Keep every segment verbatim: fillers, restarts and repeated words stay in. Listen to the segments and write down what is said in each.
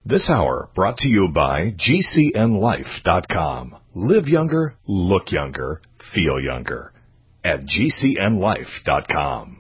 This hour brought to you by G C N life dot com. Live younger, look younger, feel younger at G C N life dot com.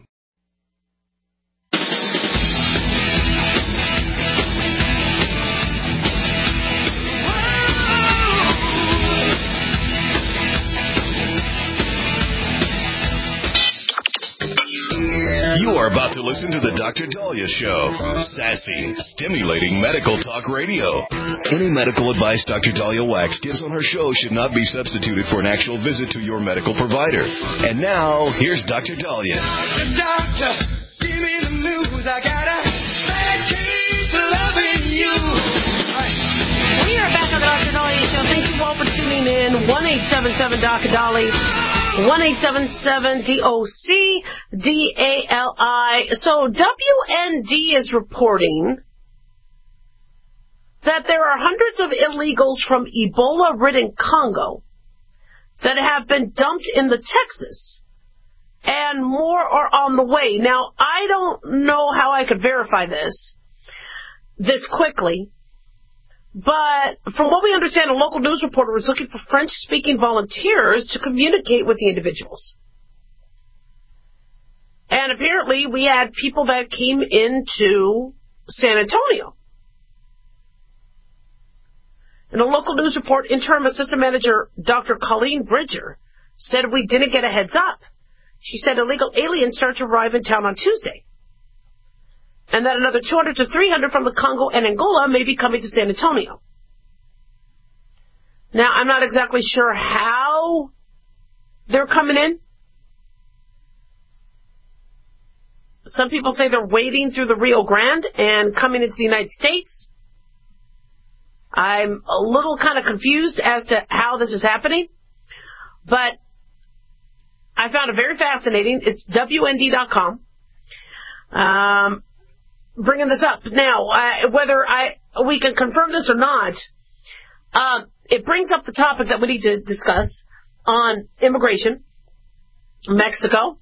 You are about to listen to the Doctor Dahlia Show. Sassy, stimulating medical talk radio. Any medical advice Doctor Dahlia Wax gives on her show should not be substituted for an actual visit to your medical provider. And now, here's Doctor Dahlia. Doctor, give me the news. I got a bad case of loving you. Right. We are back on the Doctor Dahlia Show. Thank you all for tuning in. one eight seven seven Doctor Dahlia. one eight seven seven D O C D A L I. So W N D is reporting that there are hundreds of illegals from Ebola-ridden Congo that have been dumped in the Texas, and more are on the way. Now, I don't know how I could verify this this quickly, but from what we understand, a local news reporter was looking for French-speaking volunteers to communicate with the individuals. And apparently we had people that came into San Antonio. In a local news report, interim assistant manager Doctor Colleen Bridger said we didn't get a heads up. She said illegal aliens start to arrive in town on Tuesday, and that another two hundred to three hundred from the Congo and Angola may be coming to San Antonio. Now, I'm not exactly sure how they're coming in. Some people say they're wading through the Rio Grande and coming into the United States. I'm a little kind of confused as to how this is happening, but I found it very fascinating. It's W N D dot com. Um... bringing this up. Now, uh, whether I we can confirm this or not, uh, it brings up the topic that we need to discuss on immigration, Mexico,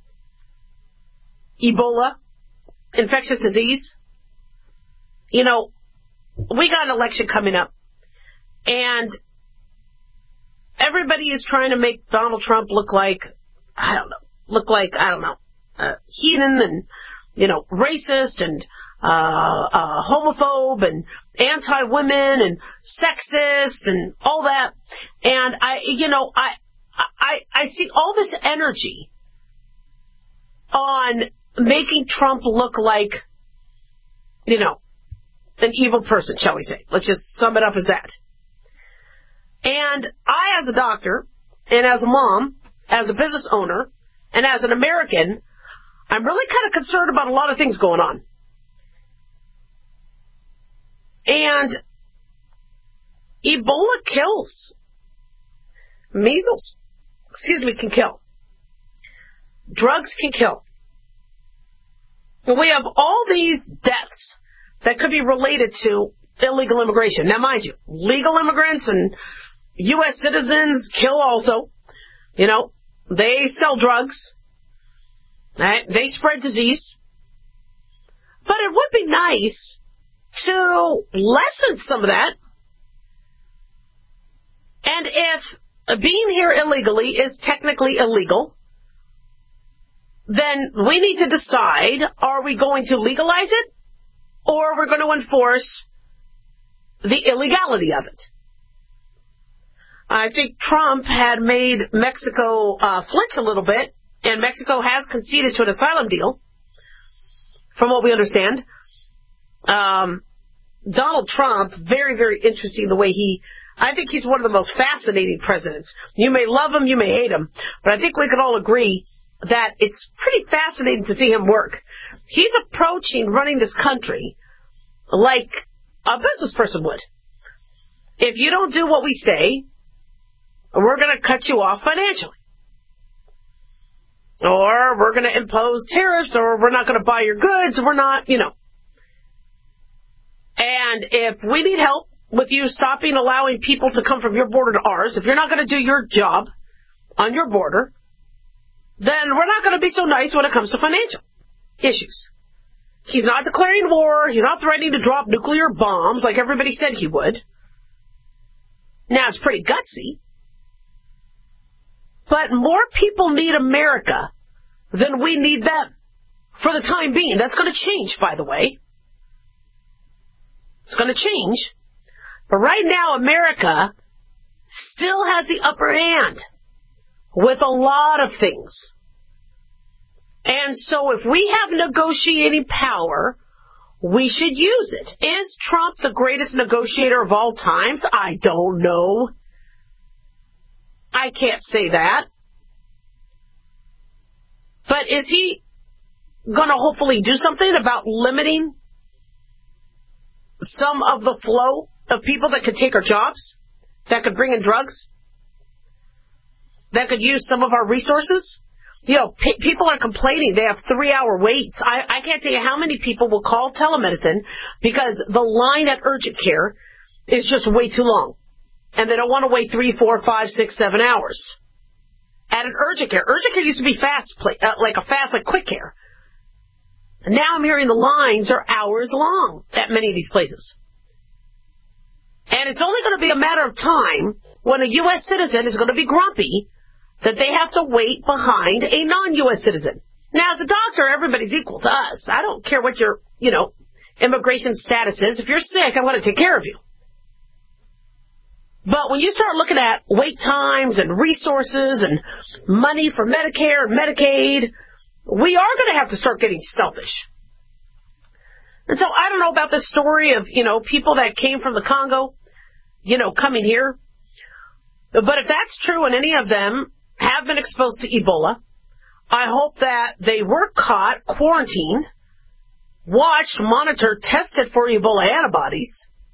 Ebola, infectious disease. You know, we got an election coming up, and everybody is trying to make Donald Trump look like, I don't know, look like, I don't know, uh, heathen and, you know, racist and uh, uh, homophobe and anti-women and sexist and all that. And I, you know, I, I, I see all this energy on making Trump look like, you know, an evil person, shall we say. Let's just sum it up as that. And I, as a doctor, and as a mom, as a business owner, and as an American, I'm really kind of concerned about a lot of things going on. And Ebola kills. Measles, excuse me, can kill. Drugs can kill. And we have all these deaths that could be related to illegal immigration. Now, mind you, legal immigrants and U S citizens kill also. You know, they sell drugs. Right? They spread disease. But it would be nice to lessen some of that. And if being here illegally is technically illegal, then we need to decide, are we going to legalize it, or we're going to enforce the illegality of it? I think Trump had made Mexico uh, flinch a little bit, and Mexico has conceded to an asylum deal, from what we understand. Um, Donald Trump, very, very interesting the way he, I think he's one of the most fascinating presidents. You may love him, you may hate him, but I think we can all agree that it's pretty fascinating to see him work. He's approaching running this country like a business person would. If you don't do what we say, we're going to cut you off financially. Or we're going to impose tariffs, or we're not going to buy your goods, we're not, you know. And if we need help with you stopping allowing people to come from your border to ours, if you're not going to do your job on your border, then we're not going to be so nice when it comes to financial issues. He's not declaring war. He's not threatening to drop nuclear bombs like everybody said he would. Now, it's pretty gutsy. But more people need America than we need them for the time being. That's going to change, by the way. It's going to change. But right now, America still has the upper hand with a lot of things. And so if we have negotiating power, we should use it. Is Trump the greatest negotiator of all times? I don't know. I can't say that. But is he going to hopefully do something about limiting some of the flow of people that could take our jobs, that could bring in drugs, that could use some of our resources? You know, pe- people are complaining they have three-hour waits. I, I can't tell you how many people will call telemedicine because the line at urgent care is just way too long. And they don't want to wait three, four, five, six, seven hours. At an urgent care. Urgent care used to be fast, uh, like a fast, like quick care. And now I'm hearing the lines are hours long at many of these places. And it's only going to be a matter of time when a U S citizen is going to be grumpy that they have to wait behind a non-U S citizen. Now, as a doctor, everybody's equal to us. I don't care what your, you know, immigration status is. If you're sick, I'm going to take care of you. But when you start looking at wait times and resources and money for Medicare and Medicaid, we are going to have to start getting selfish. And so I don't know about this story of, you know, people that came from the Congo, you know, coming here. But if that's true and any of them have been exposed to Ebola, I hope that they were caught, quarantined, watched, monitored, tested for Ebola antibodies.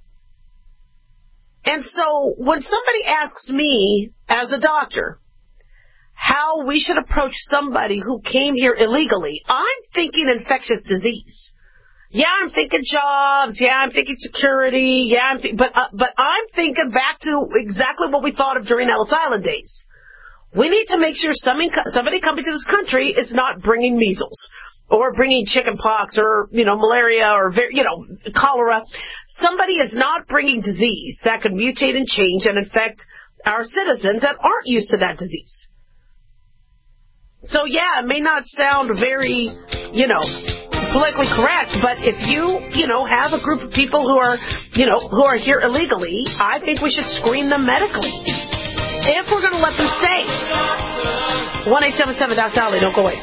And so when somebody asks me as a doctor how we should approach somebody who came here illegally, I'm thinking infectious disease. Yeah, I'm thinking jobs. Yeah, I'm thinking security. Yeah, I'm th- but uh, but I'm thinking back to exactly what we thought of during Ellis Island days. We need to make sure somebody, somebody coming to this country is not bringing measles or bringing chicken pox or, you know, malaria or, you know, cholera. Somebody is not bringing disease that could mutate and change and infect our citizens that aren't used to that disease. So, yeah, it may not sound very, you know, politically correct, but if you, you know, have a group of people who are, you know, who are here illegally, I think we should screen them medically. If we're going to let them stay. one eight seven seven Doc Dolly, don't go away.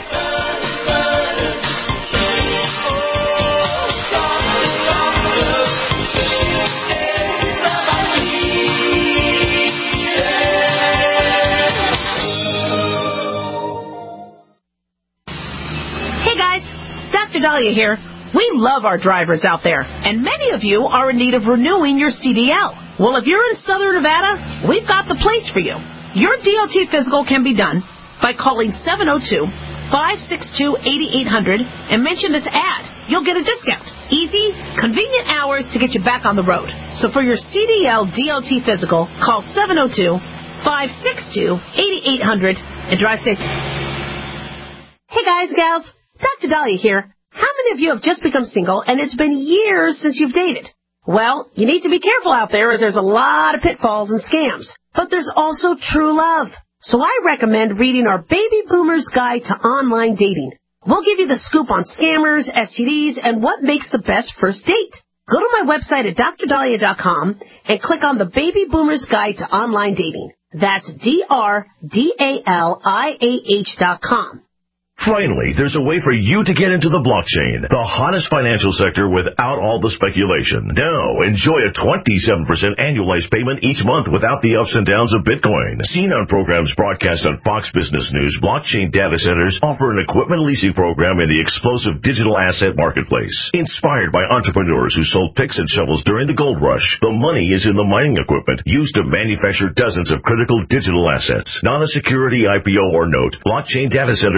Hey guys, Doctor Dahlia here. We love our drivers out there, and many of you are in need of renewing your C D L. Well, if you're in Southern Nevada, we've got the place for you. Your D O T physical can be done by calling seven oh two, five six two, eight eight hundred and mention this ad. You'll get a discount. Easy, convenient hours to get you back on the road. So for your C D L D O T physical, call seven oh two, five six two, eight eight hundred and drive safe. Hey guys, gals, Doctor Dahlia here. How many of you have just become single and it's been years since you've dated? Well, you need to be careful out there as there's a lot of pitfalls and scams. But there's also true love. So I recommend reading our Baby Boomer's Guide to Online Dating. We'll give you the scoop on scammers, S T Ds, and what makes the best first date. Go to my website at dr dahlia dot com and click on the Baby Boomer's Guide to Online Dating. That's D R D A L I A H dot com. Finally, there's a way for you to get into the blockchain, the hottest financial sector without all the speculation. Now, enjoy a twenty-seven percent annualized payment each month without the ups and downs of Bitcoin. Seen on programs broadcast on Fox Business News, blockchain data centers offer an equipment leasing program in the explosive digital asset marketplace. Inspired by entrepreneurs who sold picks and shovels during the gold rush, the money is in the mining equipment used to manufacture dozens of critical digital assets. Not a security I P O or note, blockchain data centers have approved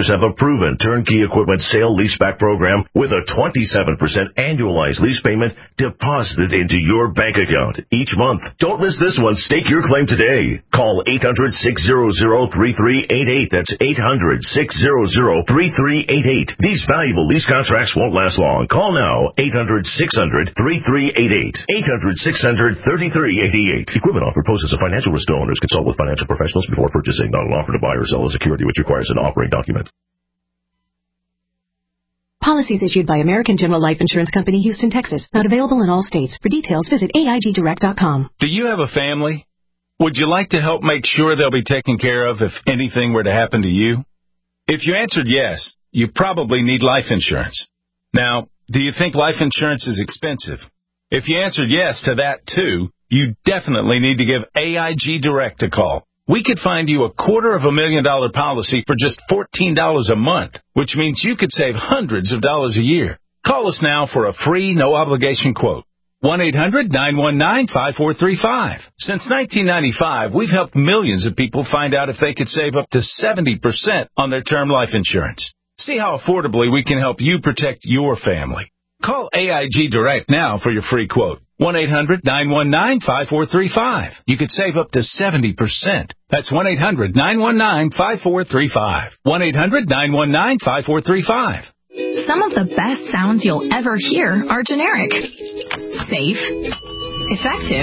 proven turnkey equipment sale leaseback program with a twenty-seven percent annualized lease payment deposited into your bank account each month. Don't miss this one. Stake your claim today. Call eight hundred, six hundred, three three eight eight. That's eight hundred, six hundred, three three eight eight. These valuable lease contracts won't last long. Call now. eight hundred, six hundred, three three eight eight. eight hundred, six hundred, three three eight eight. Equipment offer poses a financial risk to owners. Consult with financial professionals before purchasing. Not an offer to buy or sell a security which requires an offering document. Policies issued by American General Life Insurance Company, Houston, Texas. Not available in all states. For details, visit A I G direct dot com. Do you have a family? Would you like to help make sure they'll be taken care of if anything were to happen to you? If you answered yes, you probably need life insurance. Now, do you think life insurance is expensive? If you answered yes to that too, you definitely need to give A I G Direct a call. We could find you a quarter of a million dollar policy for just fourteen dollars a month, which means you could save hundreds of dollars a year. Call us now for a free, no-obligation quote. one eight hundred, nine one nine, five four three five. Since nineteen ninety-five, we've helped millions of people find out if they could save up to seventy percent on their term life insurance. See how affordably we can help you protect your family. Call A I G Direct now for your free quote. one eight hundred, nine one nine, five four three five. You could save up to seventy percent. That's one eight hundred, nine one nine, five four three five. one eight hundred, nine one nine, five four three five. Some of the best sounds you'll ever hear are generic. Safe. Effective.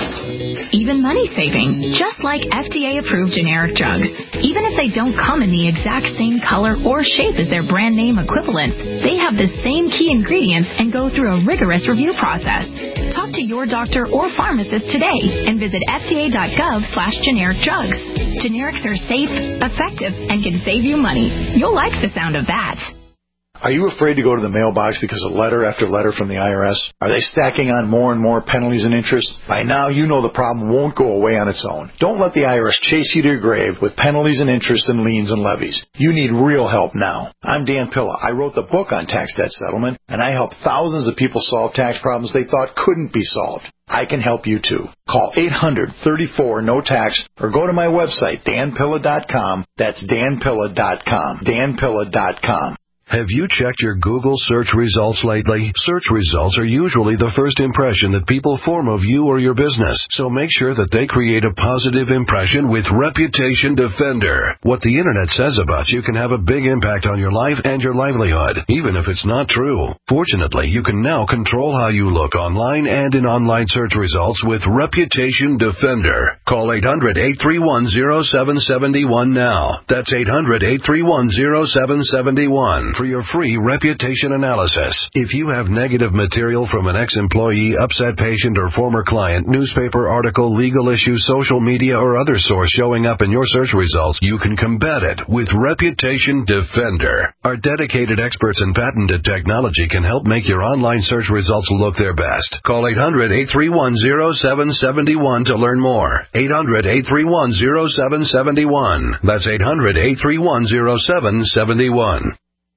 Even money-saving, just like F D A-approved generic drugs. Even if they don't come in the exact same color or shape as their brand name equivalent, they have the same key ingredients and go through a rigorous review process. Talk to your doctor or pharmacist today and visit F D A dot gov slash generic drugs. Generics are safe, effective, and can save you money. You'll like the sound of that. Are you afraid to go to the mailbox because of letter after letter from the I R S? Are they stacking on more and more penalties and interest? By now, you know the problem won't go away on its own. Don't let the I R S chase you to your grave with penalties and interest and liens and levies. You need real help now. I'm Dan Pilla. I wrote the book on tax debt settlement, and I helped thousands of people solve tax problems they thought couldn't be solved. I can help you too. Call eight hundred, thirty-four, no tax or go to my website, dan pilla dot com. That's dan pilla dot com. dan pilla dot com. Have you checked your Google search results lately? Search results are usually the first impression that people form of you or your business, so make sure that they create a positive impression with Reputation Defender. What the Internet says about you can have a big impact on your life and your livelihood, even if it's not true. Fortunately, you can now control how you look online and in online search results with Reputation Defender. Call eight hundred, eight three one, zero seven seven one now. That's eight hundred, eight three one, zero seven seven one. For your free reputation analysis. If you have negative material from an ex-employee, upset patient, or former client, newspaper article, legal issue, social media, or other source showing up in your search results, you can combat it with Reputation Defender. Our dedicated experts in patented technology can help make your online search results look their best. Call eight hundred, eight three one, zero seven seven one to learn more. eight hundred, eight three one, zero seven seven one. That's eight hundred, eight three one, zero seven seven one.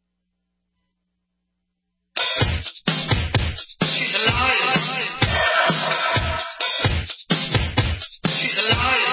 She's a liar. She's a liar.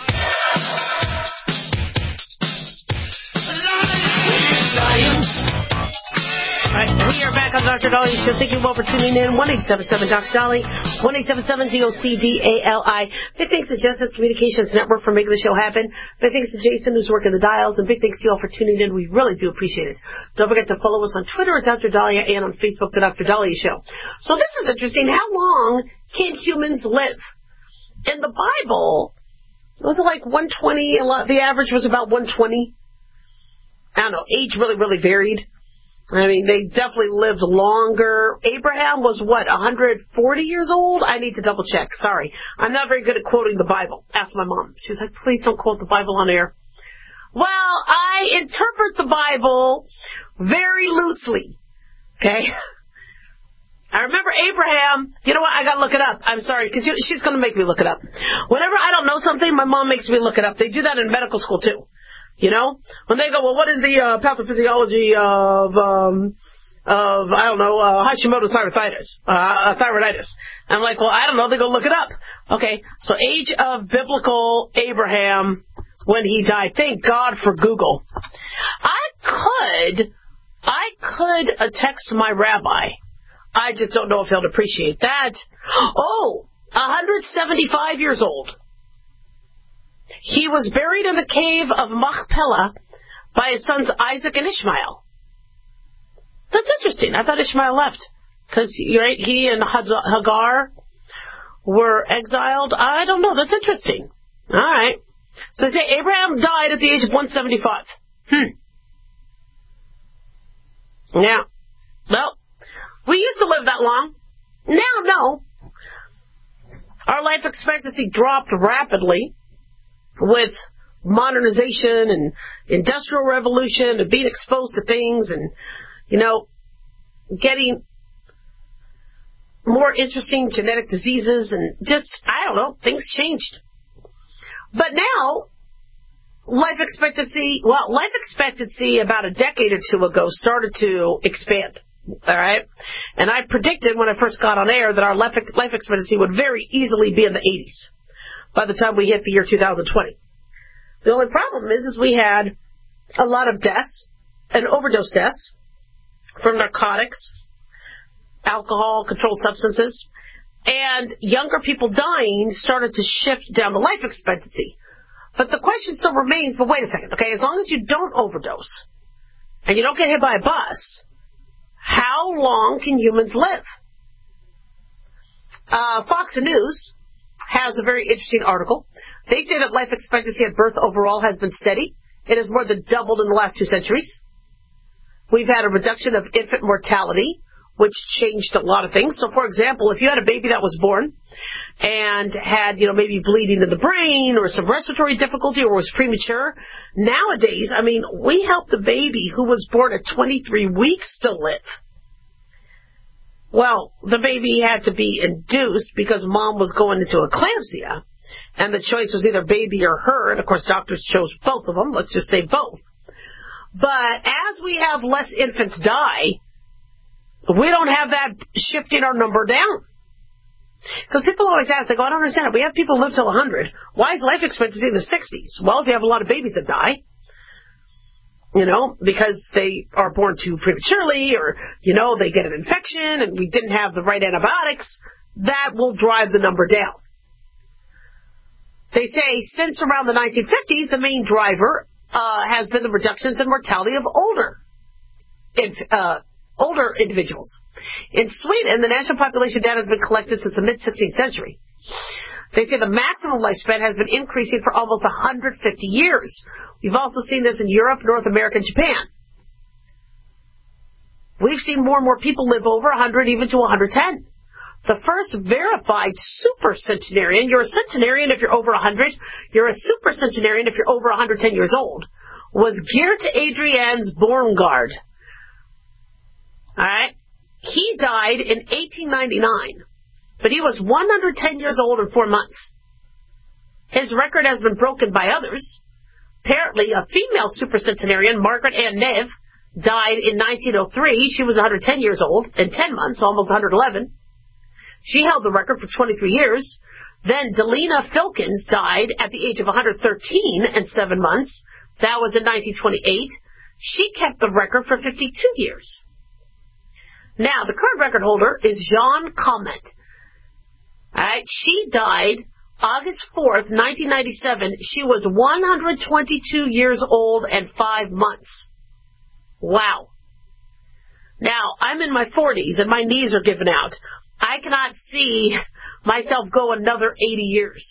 A liar. Science. All right, we are back on Doctor Dolly Show. Thank you all for tuning in. one eight seven seven Doctor Dolly, one eight seven seven D O C D A L I. Big thanks to Justice Communications Network for making the show happen. Big thanks to Jason, who's working the dials, and big thanks to you all for tuning in. We really do appreciate it. Don't forget to follow us on Twitter at Doctor Dahlia and on Facebook, The Doctor Dahlia Show. So this is interesting. How long can humans live? In the Bible, was it like one twenty? A lot, the average was about one twenty. I don't know. Age really, really varied. I mean, they definitely lived longer. Abraham was, what, one hundred forty years old? I need to double check. Sorry. I'm not very good at quoting the Bible. Ask my mom. She was like, please don't quote the Bible on air. Well, I interpret the Bible very loosely. Okay? I remember Abraham. You know what? I got to look it up. I'm sorry, because she's going to make me look it up. Whenever I don't know something, my mom makes me look it up. They do that in medical school, too. You know, when they go, well, what is the uh, pathophysiology of, um, of I don't know, uh, Hashimoto's thyroiditis, uh, thyroiditis? I'm like, well, I don't know. They go look it up. Okay, so age of biblical Abraham, when he died. Thank God for Google. I could, I could uh, text my rabbi. I just don't know if he'll appreciate that. Oh, one hundred seventy-five years old. He was buried in the cave of Machpelah by his sons Isaac and Ishmael. That's interesting. I thought Ishmael left because right, he and Hagar were exiled. I don't know. That's interesting. All right. So they say Abraham died at the age of one hundred seventy-five. Hmm. Now, well, we used to live that long. Now, no. Our life expectancy dropped rapidly with modernization and industrial revolution and being exposed to things and, you know, getting more interesting genetic diseases and just, I don't know, things changed. But now, life expectancy, well, life expectancy about a decade or two ago started to expand. All right? And I predicted when I first got on air that our life expectancy would very easily be in the eighties by the time we hit the year two thousand twenty. The only problem is, is we had a lot of deaths and overdose deaths from narcotics, alcohol, controlled substances, and younger people dying started to shift down the life expectancy. But the question still remains, but wait a second, okay, as long as you don't overdose and you don't get hit by a bus, how long can humans live? Uh, Fox News has a very interesting article. They say that life expectancy at birth overall has been steady. It has more than doubled in the last two centuries. We've had a reduction of infant mortality, which changed a lot of things. So, for example, if you had a baby that was born and had, you know, maybe bleeding in the brain or some respiratory difficulty or was premature, nowadays, I mean, we help the baby who was born at twenty-three weeks to live. Well, the baby had to be induced because mom was going into eclampsia, and the choice was either baby or her, and of course doctors chose both of them. Let's just say both. But as we have less infants die, we don't have that shifting our number down. Because people always ask, they go, I don't understand it. We have people live till one hundred. Why is life expectancy in the sixties? Well, if you have a lot of babies that die, you know, because they are born too prematurely or, you know, they get an infection and we didn't have the right antibiotics, that will drive the number down. They say since around the nineteen fifties, the main driver uh, has been the reductions in mortality of older inf- uh older individuals. In Sweden, the national population data has been collected since the mid-sixteenth century. They say the maximum lifespan has been increasing for almost one hundred fifty years. We've also seen this in Europe, North America, and Japan. We've seen more and more people live over one hundred, even to one hundred ten. The first verified super centenarian, you're a centenarian if you're over one hundred, you're a super centenarian if you're over one hundred ten years old, was Geert Adriaens Borngaard. All right? He died in eighteen ninety-nine, but he was one hundred ten years old in four months. His record has been broken by others. Apparently, a female supercentenarian, Margaret Ann Neve, died in nineteen oh three. She was one hundred ten years old in ten months, almost one hundred eleven. She held the record for twenty-three years. Then Delina Filkins died at the age of one hundred thirteen and seven months. That was in nineteen twenty-eight. She kept the record for fifty-two years. Now, the current record holder is Jean Comment. All right, she died August fourth, nineteen ninety-seven. She was one hundred twenty-two years old and five months. Wow. Now, I'm in my forties and my knees are giving out. I cannot see myself go another eighty years.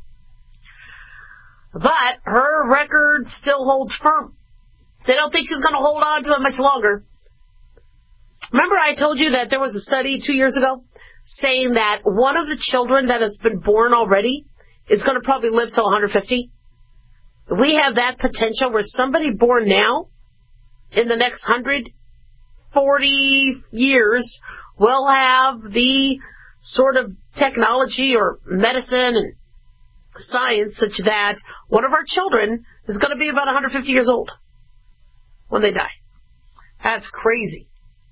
But her record still holds firm. They don't think she's going to hold on to it much longer. Remember I told you that there was a study two years ago saying that one of the children that has been born already is going to probably live till one hundred fifty? We have that potential where somebody born now in the next one hundred forty years will have the sort of technology or medicine and science such that one of our children is going to be about one hundred fifty years old when they die. That's crazy.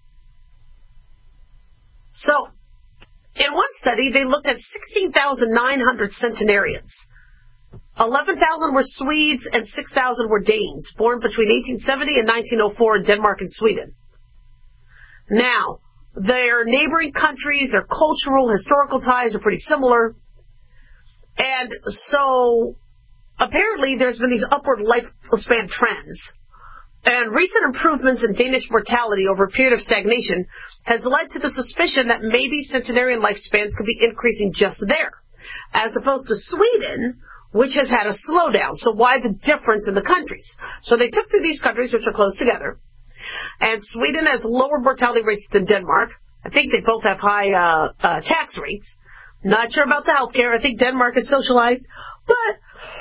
So, in one study, they looked at sixteen thousand nine hundred centenarians. eleven thousand were Swedes and six thousand were Danes, born between eighteen seventy and nineteen oh four in Denmark and Sweden. Now, their neighboring countries, their cultural, historical ties are pretty similar. And so, apparently, there's been these upward lifespan trends. And recent improvements in Danish mortality over a period of stagnation has led to the suspicion that maybe centenarian lifespans could be increasing just there, as opposed to Sweden, which has had a slowdown. So why the difference in the countries? So they took through these countries, which are close together, and Sweden has lower mortality rates than Denmark. I think they both have high uh, uh, tax rates. Not sure about the healthcare. I think Denmark is socialized, but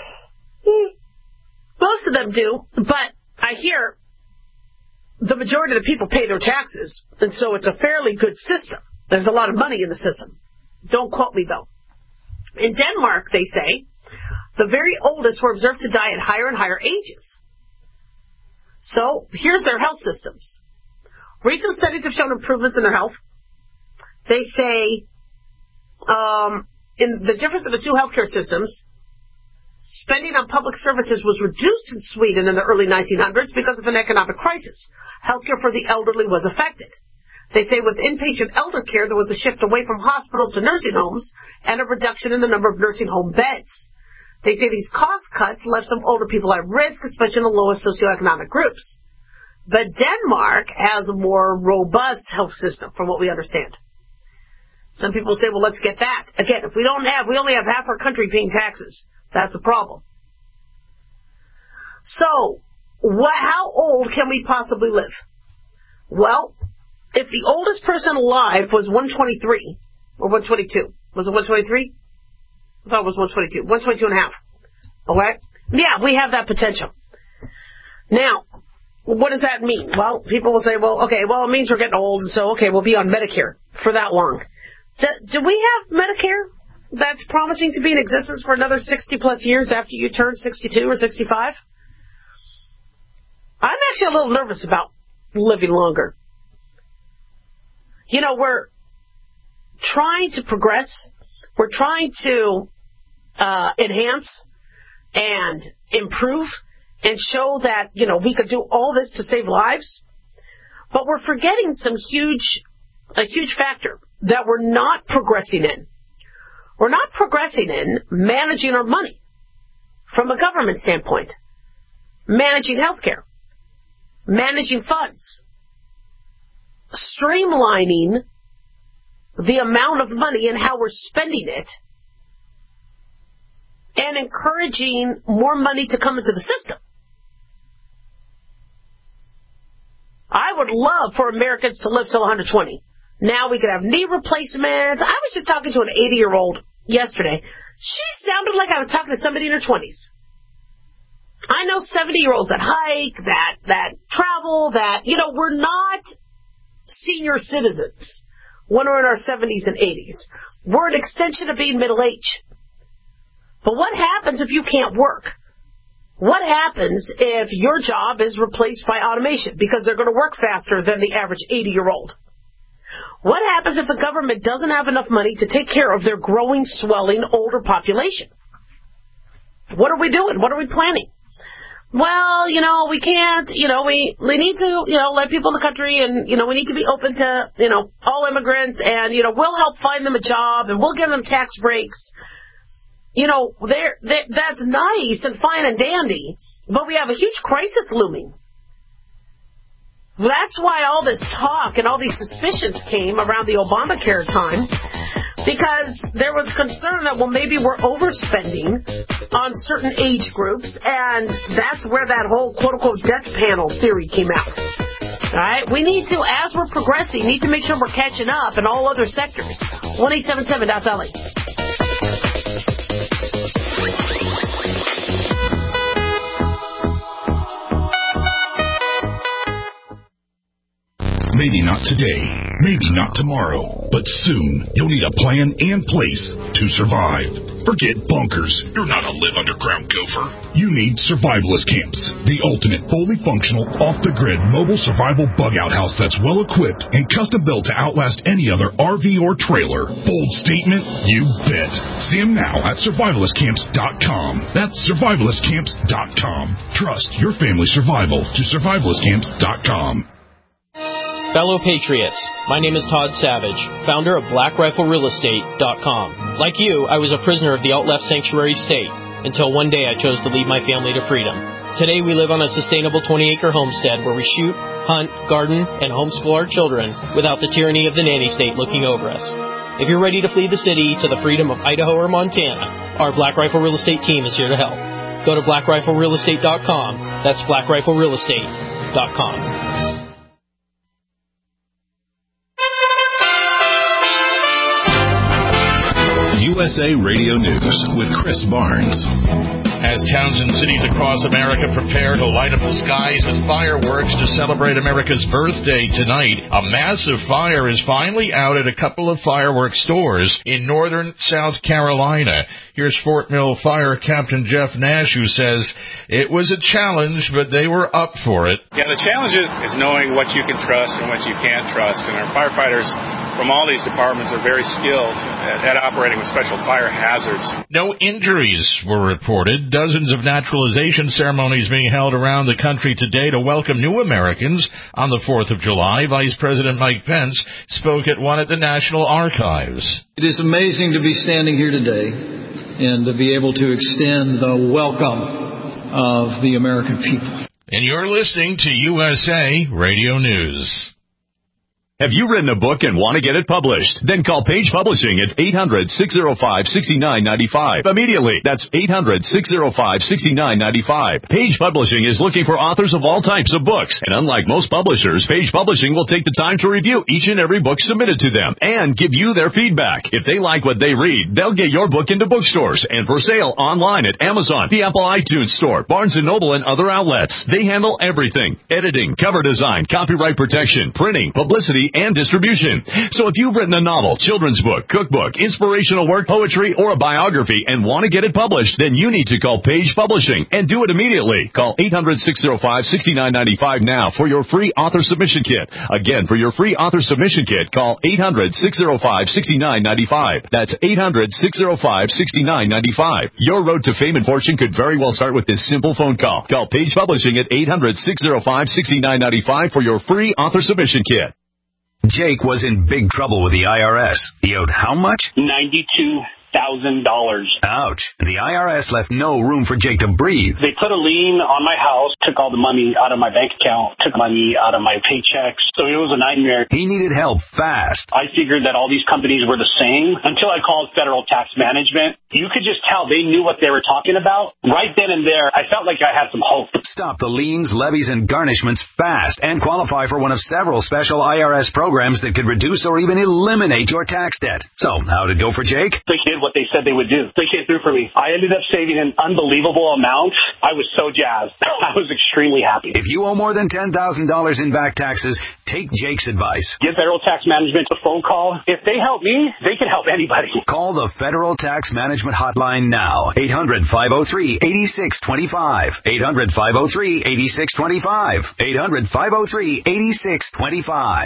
most of them do. But I hear the majority of the people pay their taxes, and so it's a fairly good system. There's a lot of money in the system. Don't quote me, though. In Denmark, they say, the very oldest were observed to die at higher and higher ages. So, here's their health systems. Recent studies have shown improvements in their health. They say, um, in the difference of the two healthcare systems, spending on public services was reduced in Sweden in the early nineteen hundreds because of an economic crisis. Healthcare for the elderly was affected. They say with inpatient elder care, there was a shift away from hospitals to nursing homes and a reduction in the number of nursing home beds. They say these cost cuts left some older people at risk, especially in the lowest socioeconomic groups. But Denmark has a more robust health system, from what we understand. Some people say, well, let's get that. Again, if we don't have, we only have half our country paying taxes. That's a problem. So, what, how old can we possibly live? Well, if the oldest person alive was one twenty-three, or one twenty-two, was it one twenty-three? I thought it was one twenty-two, one twenty-two and a half. Okay? Yeah, we have that potential. Now, what does that mean? Well, people will say, well, okay, well, it means we're getting old, so, okay, we'll be on Medicare for that long. Do, do we have Medicare that's promising to be in existence for another sixty plus years after you turn sixty-two or sixty-five? I'm actually a little nervous about living longer. You know, we're trying to progress. We're trying to uh, enhance and improve and show that, you know, we could do all this to save lives. But we're forgetting some huge, a huge factor that we're not progressing in. We're not progressing in managing our money from a government standpoint, managing healthcare, managing funds, streamlining the amount of money and how we're spending it, and encouraging more money to come into the system. I would love for Americans to live till one hundred twenty. Now we could have knee replacements. I was just talking to an eighty-year-old yesterday. She sounded like I was talking to somebody in her twenties. I know seventy-year-olds that hike, that, that travel, that, you know, we're not senior citizens when we're in our seventies and eighties. We're an extension of being middle age. But what happens if you can't work? What happens if your job is replaced by automation because they're going to work faster than the average eighty-year-old? What happens if the government doesn't have enough money to take care of their growing, swelling, older population? What are we doing? What are we planning? Well, you know, we can't, you know, we, we need to, you know, let people in the country and, you know, we need to be open to, you know, all immigrants and, you know, we'll help find them a job and we'll give them tax breaks. You know, they're, they're, that's nice and fine and dandy, but we have a huge crisis looming. That's why all this talk and all these suspicions came around the Obamacare time, because there was concern that, well, maybe we're overspending on certain age groups, and that's where that whole quote-unquote death panel theory came out. All right? We need to, as we're progressing, need to make sure we're catching up in all other sectors. one eight seven seven dot L A. Maybe not today, maybe not tomorrow, but soon you'll need a plan and place to survive. Forget bunkers. You're not a live underground gopher. You need Survivalist Camps, the ultimate fully functional, off-the-grid mobile survival bug-out house that's well-equipped and custom-built to outlast any other R V or trailer. Bold statement? You bet. See them now at survivalist camps dot com. That's survivalist camps dot com. Trust your family's survival to survivalist camps dot com. Fellow Patriots, my name is Todd Savage, founder of black rifle real estate dot com. Like you, I was a prisoner of the alt-left sanctuary state until one day I chose to lead my family to freedom. Today we live on a sustainable twenty-acre homestead where we shoot, hunt, garden, and homeschool our children without the tyranny of the nanny state looking over us. If you're ready to flee the city to the freedom of Idaho or Montana, our Black Rifle Real Estate team is here to help. Go to black rifle real estate dot com. That's black rifle real estate dot com. U S A Radio News with Chris Barnes. As towns and cities across America prepare to light up the skies with fireworks to celebrate America's birthday tonight, a massive fire is finally out at a couple of fireworks stores in northern South Carolina. Here's Fort Mill Fire Captain Jeff Nash, who says it was a challenge, but they were up for it. Yeah, the challenge is, is knowing what you can trust and what you can't trust. And our firefighters from all these departments are very skilled at, at operating with special fire hazards. No injuries were reported. Dozens of naturalization ceremonies being held around the country today to welcome new Americans on the fourth of July. Vice President Mike Pence spoke at one at the National Archives. It is amazing to be standing here today and to be able to extend the welcome of the American people. And you're listening to U S A Radio News. Have you written a book and want to get it published? Then call Page Publishing at eight hundred, six oh five, six nine nine five. Immediately. That's eight hundred, six oh five, six nine nine five. Page Publishing is looking for authors of all types of books. And unlike most publishers, Page Publishing will take the time to review each and every book submitted to them and give you their feedback. If they like what they read, they'll get your book into bookstores and for sale online at Amazon, the Apple iTunes Store, Barnes and Noble, and other outlets. They handle everything: editing, cover design, copyright protection, printing, publicity, and distribution. So if you've written a novel, children's book, cookbook, inspirational work, poetry, or a biography and want to get it published, then you need to call Page Publishing and do it immediately. Call eight hundred, six oh five, six nine nine five now for your free author submission kit. Again, for your free author submission kit, call eight hundred, six oh five, six nine nine five. That's eight hundred, six oh five, six nine nine five. Your road to fame and fortune could very well start with this simple phone call. Call Page Publishing at eight hundred, six oh five, six nine nine five for your free author submission kit. Jake was in big trouble with the I R S. He owed how much? ninety-two thousand dollars. Ouch. And the I R S left no room for Jake to breathe. They put a lien on my house, took all the money out of my bank account, took money out of my paychecks. So it was a nightmare. He needed help fast. I figured that all these companies were the same until I called Federal Tax Management. You could just tell they knew what they were talking about. Right then and there, I felt like I had some hope. Stop the liens, levies, and garnishments fast and qualify for one of several special I R S programs that could reduce or even eliminate your tax debt. So, how'd it go for Jake? They did what they said they would do. They came through for me. I ended up saving an unbelievable amount. I was so jazzed. I was extremely happy. If you owe more than ten thousand dollars in back taxes, take Jake's advice. Give Federal Tax Management a phone call. If they help me, they can help anybody. Call the Federal Tax Management Hotline now. eight hundred, five oh three, eight six two five. eight hundred, five oh three, eight six two five. eight hundred, five oh three, eight six two five.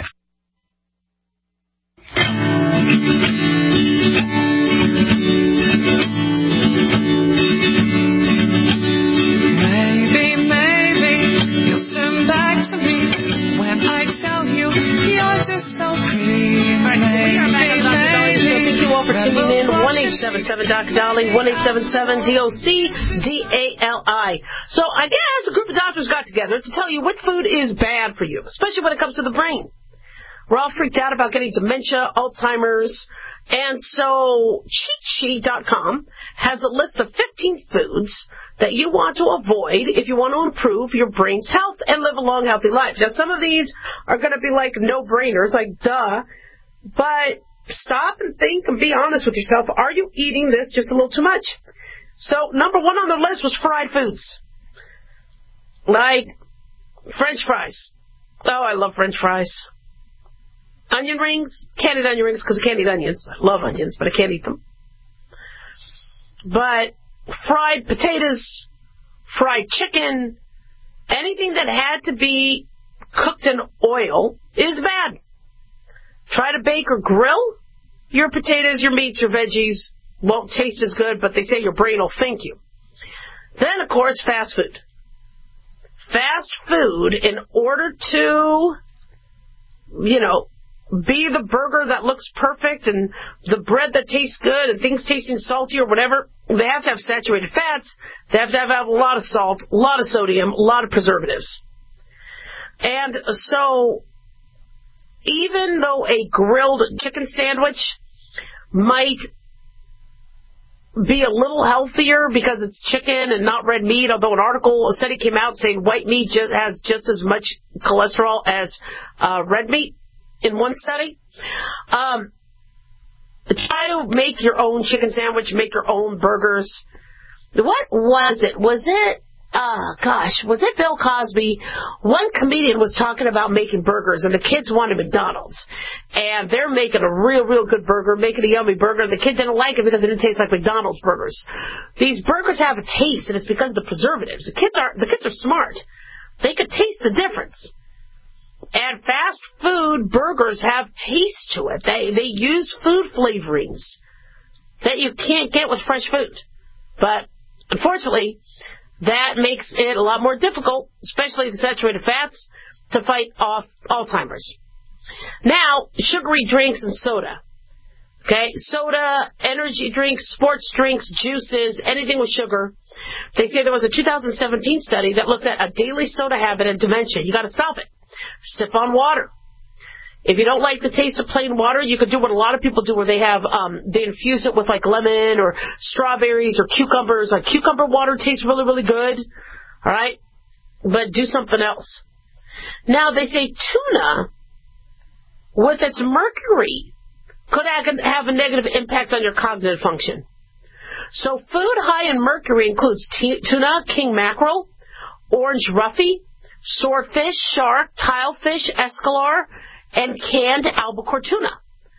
Maybe, maybe you'll turn back to me when I tell you you're just so pretty. All right, we are back on Doctor Dolly Show. Thank you all for tuning in. one eight seven seven Doctor Dolly, one eight seven seven D O C D A L I. So I guess a group of doctors got together to tell you what food is bad for you, especially when it comes to the brain. We're all freaked out about getting dementia, Alzheimer's, and so cheat sheet dot com has a list of fifteen foods that you want to avoid if you want to improve your brain's health and live a long, healthy life. Now, some of these are going to be like no-brainers, like duh, but stop and think and be honest with yourself. Are you eating this just a little too much? So number one on the list was fried foods, like French fries. Oh, I love French fries. Onion rings, can't eat onion rings because I can't eat onions. I love onions, but I can't eat them. But fried potatoes, fried chicken, anything that had to be cooked in oil is bad. Try to bake or grill your potatoes, your meats, your veggies. Won't taste as good, but they say your brain will thank you. Then, of course, fast food. Fast food, in order to, you know, be the burger that looks perfect and the bread that tastes good and things tasting salty or whatever, they have to have saturated fats. They have to have a lot of salt, a lot of sodium, a lot of preservatives. And so, even though a grilled chicken sandwich might be a little healthier because it's chicken and not red meat, although an article, a study came out saying white meat just has just as much cholesterol as uh, red meat in one study. Um, try to make your own chicken sandwich, make your own burgers. What was it? Was it, uh, gosh, was it Bill Cosby? One comedian was talking about making burgers, and the kids wanted McDonald's. And they're making a real, real good burger, making a yummy burger. The kid didn't like it because it didn't taste like McDonald's burgers. These burgers have a taste, and it's because of the preservatives. The kids are, the kids are smart. They could taste the difference. And fast food burgers have taste to it. They, they use food flavorings that you can't get with fresh food. But, unfortunately, that makes it a lot more difficult, especially the saturated fats, to fight off Alzheimer's. Now, sugary drinks and soda. Okay, soda, energy drinks, sports drinks, juices, anything with sugar. They say there was a two thousand seventeen study that looked at a daily soda habit and dementia. You got to stop it. Sip on water. If you don't like the taste of plain water, you could do what a lot of people do, where they have um, they infuse it with like lemon or strawberries or cucumbers. Like cucumber water tastes really, really good. All right, but do something else. Now they say tuna, with its mercury, could have a negative impact on your cognitive function. So food high in mercury includes t- tuna, king mackerel, orange roughy, swordfish, shark, tilefish, escalar, and canned albacore tuna.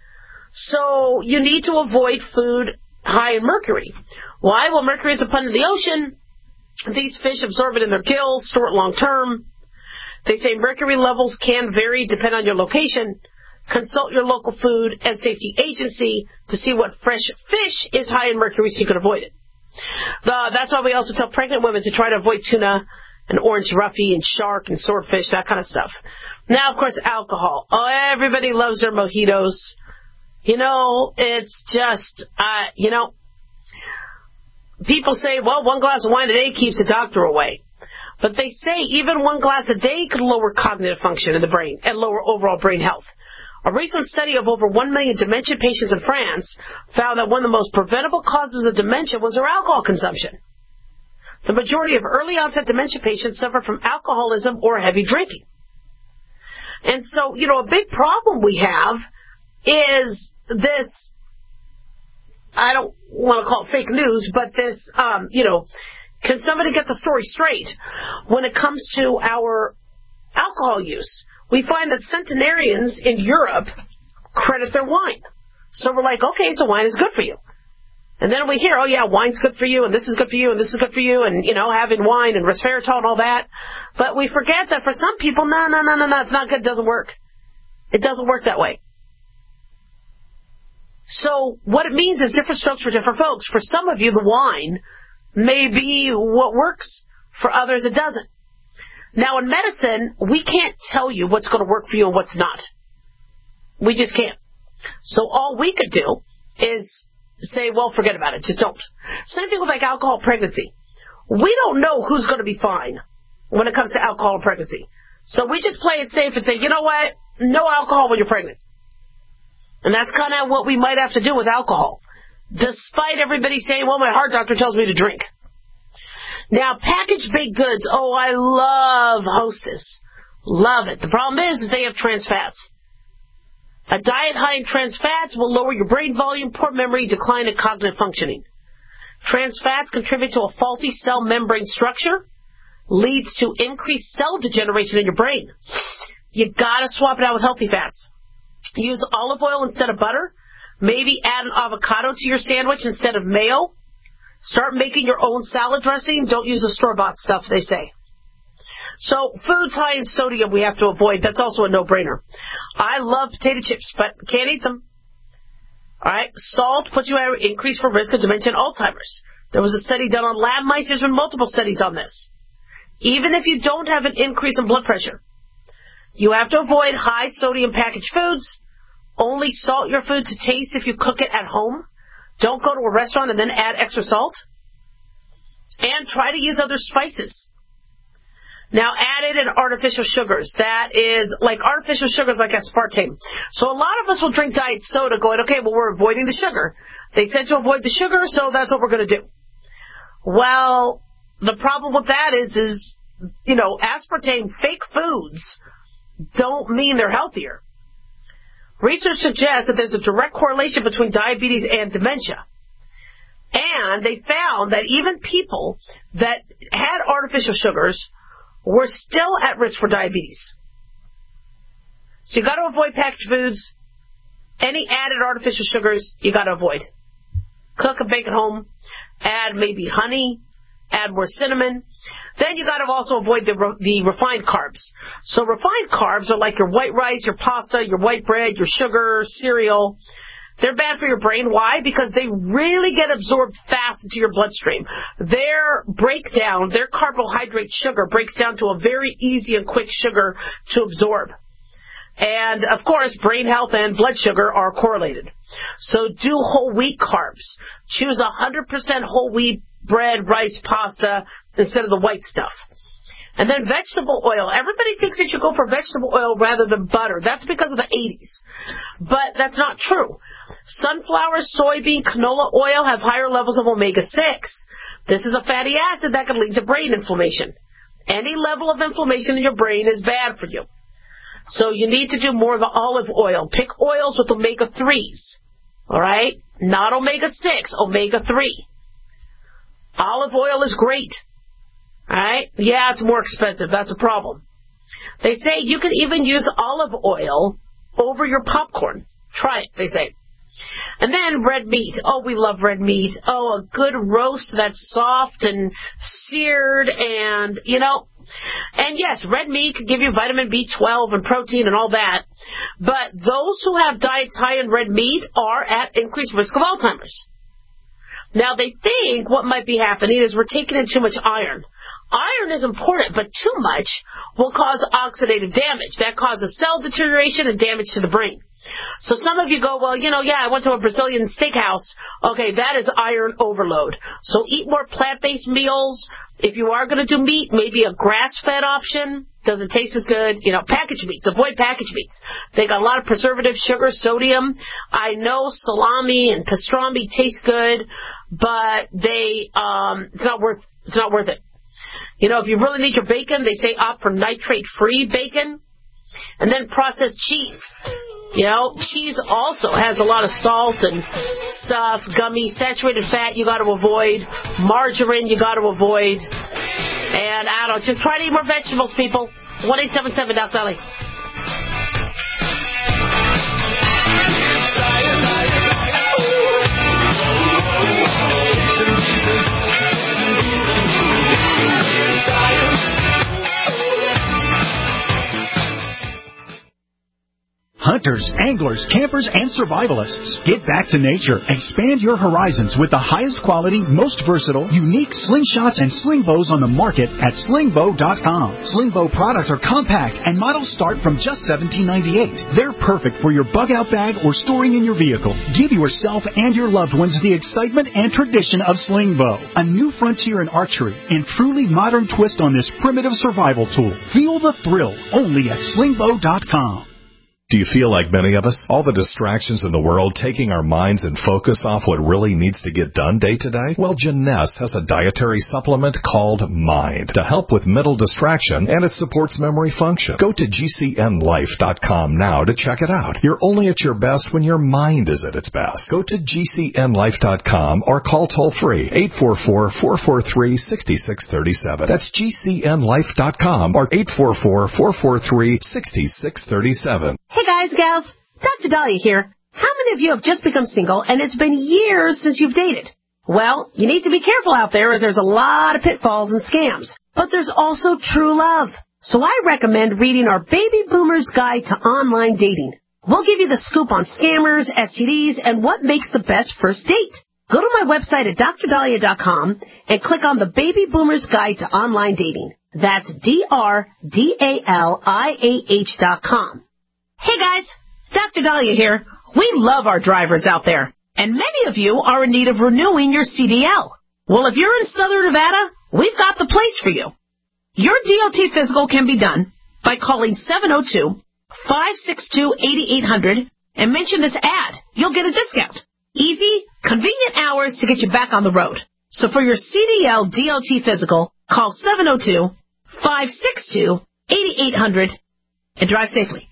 So you need to avoid food high in mercury. Why? Well, mercury is abundant in the ocean. These fish absorb it in their gills, store it long term. They say mercury levels can vary depending on your location. Consult your local food and safety agency to see what fresh fish is high in mercury so you can avoid it. The, that's why we also tell pregnant women to try to avoid tuna and orange roughy and shark and swordfish, that kind of stuff. Now, of course, alcohol. Oh, everybody loves their mojitos. You know, it's just, uh, you know, people say, well, one glass of wine a day keeps the doctor away. But they say even one glass a day could lower cognitive function in the brain and lower overall brain health. A recent study of over one million dementia patients in France found that one of the most preventable causes of dementia was their alcohol consumption. The majority of early-onset dementia patients suffer from alcoholism or heavy drinking. And so, you know, a big problem we have is this, I don't want to call it fake news, but this, um, you know, can somebody get the story straight when it comes to our alcohol use? We find that centenarians in Europe credit their wine. So we're like, okay, so wine is good for you. And then we hear, oh yeah, wine's good for you, and this is good for you, and this is good for you, and, you know, having wine and resveratrol and all that. But we forget that for some people, no, no, no, no, no, it's not good, it doesn't work. It doesn't work that way. So what it means is different strokes for different folks. For some of you, the wine may be what works. For others, it doesn't. Now, in medicine, we can't tell you what's going to work for you and what's not. We just can't. So all we could do is say, well, forget about it. Just don't. Same thing with like alcohol pregnancy. We don't know who's going to be fine when it comes to alcohol and pregnancy. So we just play it safe and say, you know what? No alcohol when you're pregnant. And that's kind of what we might have to do with alcohol. Despite everybody saying, well, my heart doctor tells me to drink. Now, packaged baked goods. Oh, I love Hostess. Love it. The problem is, is they have trans fats. A diet high in trans fats will lower your brain volume, poor memory, decline in cognitive functioning. Trans fats contribute to a faulty cell membrane structure, leads to increased cell degeneration in your brain. You gotta swap it out with healthy fats. Use olive oil instead of butter. Maybe add an avocado to your sandwich instead of mayo. Start making your own salad dressing. Don't use the store-bought stuff, they say. So foods high in sodium we have to avoid. That's also a no-brainer. I love potato chips, but can't eat them. All right, salt puts you at increased for risk of dementia and Alzheimer's. There was a study done on lab mice. There's been multiple studies on this. Even if you don't have an increase in blood pressure, you have to avoid high-sodium packaged foods. Only salt your food to taste if you cook it at home. Don't go to a restaurant and then add extra salt. And try to use other spices. Now, added and artificial sugars. That is like artificial sugars like aspartame. So a lot of us will drink diet soda going, okay, well, we're avoiding the sugar. They said to avoid the sugar, so that's what we're going to do. Well, the problem with that is, is, you know, aspartame, fake foods don't mean they're healthier. Research suggests that there's a direct correlation between diabetes and dementia. And they found that even people that had artificial sugars were still at risk for diabetes. So you got to avoid packaged foods. Any added artificial sugars, you got to avoid. Cook and bake at home. Add maybe honey. Add more cinnamon. Then you got to also avoid the re- the refined carbs. So refined carbs are like your white rice, your pasta, your white bread, your sugar, cereal. They're bad for your brain. Why? Because they really get absorbed fast into your bloodstream. Their breakdown, their carbohydrate sugar breaks down to a very easy and quick sugar to absorb. And, of course, brain health and blood sugar are correlated. So do whole wheat carbs. Choose one hundred percent whole wheat bread, rice, pasta, instead of the white stuff. And then vegetable oil. Everybody thinks they should go for vegetable oil rather than butter. That's because of the eighties. But that's not true. Sunflower, soybean, canola oil have higher levels of omega six. This is a fatty acid that can lead to brain inflammation. Any level of inflammation in your brain is bad for you. So you need to do more of the olive oil. Pick oils with omega threes. All right? Not omega six, omega three. Olive oil is great. All right? Yeah, it's more expensive. That's a problem. They say you can even use olive oil over your popcorn. Try it, they say. And then red meat. Oh, we love red meat. Oh, a good roast that's soft and seared and, you know. And yes, red meat can give you vitamin B twelve and protein and all that. But those who have diets high in red meat are at increased risk of Alzheimer's. Now, they think what might be happening is we're taking in too much iron. Iron is important, but too much will cause oxidative damage. That causes cell deterioration and damage to the brain. So some of you go, well, you know, yeah, I went to a Brazilian steakhouse. Okay, that is iron overload. So eat more plant-based meals. If you are going to do meat, maybe a grass-fed option. Doesn't taste as good. You know, packaged meats. Avoid packaged meats. They got a lot of preservatives, sugar, sodium. I know salami and pastrami taste good, but they um, it's not worth it's not worth it. You know, if you really need your bacon, they say opt for nitrate-free bacon. And then processed cheese. You know, cheese also has a lot of salt and stuff, gummy, saturated fat you got to avoid, margarine you got to avoid, and I don't know, just try to eat more vegetables, people. one eight seven seven Doc Dolly. Hunters, anglers, campers, and survivalists. Get back to nature. Expand your horizons with the highest quality, most versatile, unique slingshots and sling bows on the market at sling bow dot com. Sling bow products are compact and models start from just seventeen ninety-eight. They're perfect for your bug out bag or storing in your vehicle. Give yourself and your loved ones the excitement and tradition of sling bow. A new frontier in archery and truly modern twist on this primitive survival tool. Feel the thrill only at sling bow dot com. Do you feel like many of us? All the distractions in the world taking our minds and focus off what really needs to get done day to day? Well, Jeunesse has a dietary supplement called Mind to help with mental distraction, and it supports memory function. Go to G C N life dot com now to check it out. You're only at your best when your mind is at its best. Go to G C N life dot com or call toll-free eight four four, four four three, six six three seven. That's G C N life dot com or eight four four, four four three, six six three seven. Hey guys, gals, Doctor Dahlia here. How many of you have just become single and it's been years since you've dated? Well, you need to be careful out there as there's a lot of pitfalls and scams. But there's also true love. So I recommend reading our Baby Boomer's Guide to Online Dating. We'll give you the scoop on scammers, S T Ds, and what makes the best first date. Go to my website at D R Dahlia dot com and click on the Baby Boomer's Guide to Online Dating. That's D R D A L I A H dot com. Hey guys, Doctor Dahlia here. We love our drivers out there, and many of you are in need of renewing your C D L. Well, if you're in Southern Nevada, we've got the place for you. Your D O T physical can be done by calling seven oh two, five six two, eight eight hundred and mention this ad. You'll get a discount. Easy, convenient hours to get you back on the road. So for your C D L D O T physical, call seven oh two, five six two, eight eight hundred and drive safely.